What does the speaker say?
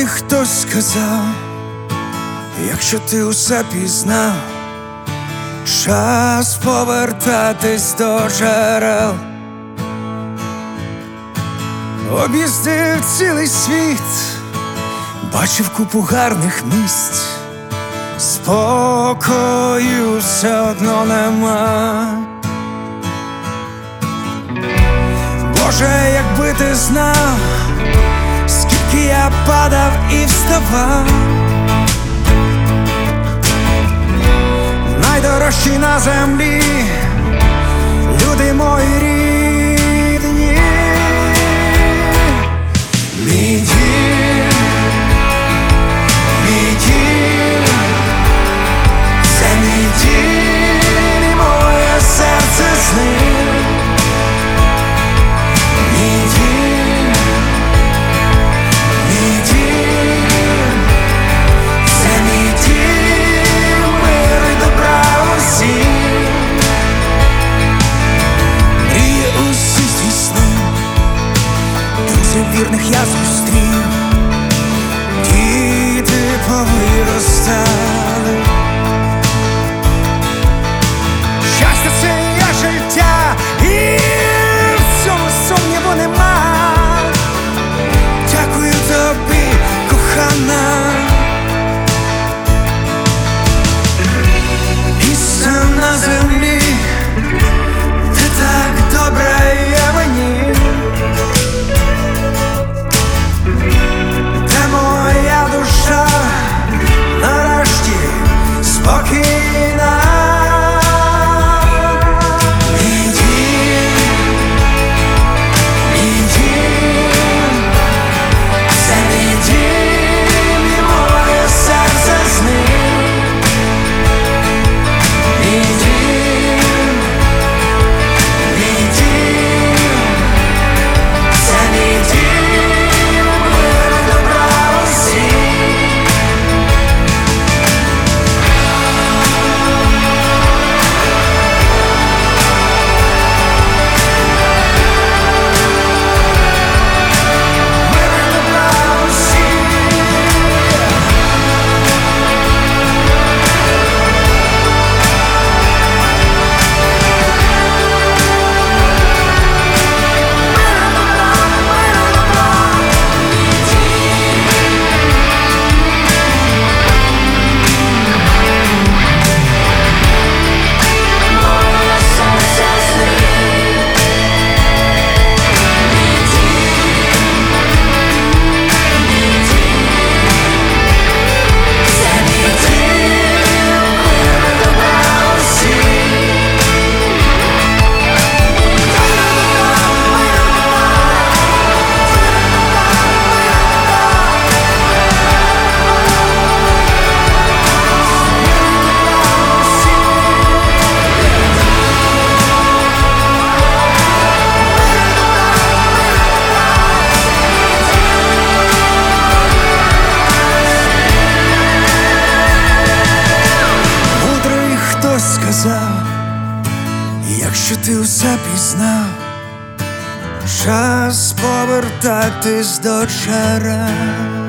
хтось сказав, якщо ти усе пізнав, час повертатись до джерел. Об'їздив цілий світ, бачив купу гарних місць, спокою все одно нема. Боже, якби ти знав, скільки я падав і вставав, найдорожчі на землі люди мої рідні. Мій дім, мій дім, це мій дім, і моє серце з ним. Мій дім, мій дім, це мій дім, мир і добра усім. Мрії усі здійснив, друзів вірних я зустрів, діти повиростали. Щастя — це є життя, і в цьому сумніву нема. Дякую тобі, кохана. Місце на землі, ти так добре є мені, де моя душа нарешті спокійна. Мій дім, мій дім, це мій дім, і моє серце з ним. Мій дім, мій дім, це мій дім, мир і добра усім. Мир і добра усім. Мудрий хтось сказав, якщо ти усе пізнав, час повертатись до джерел.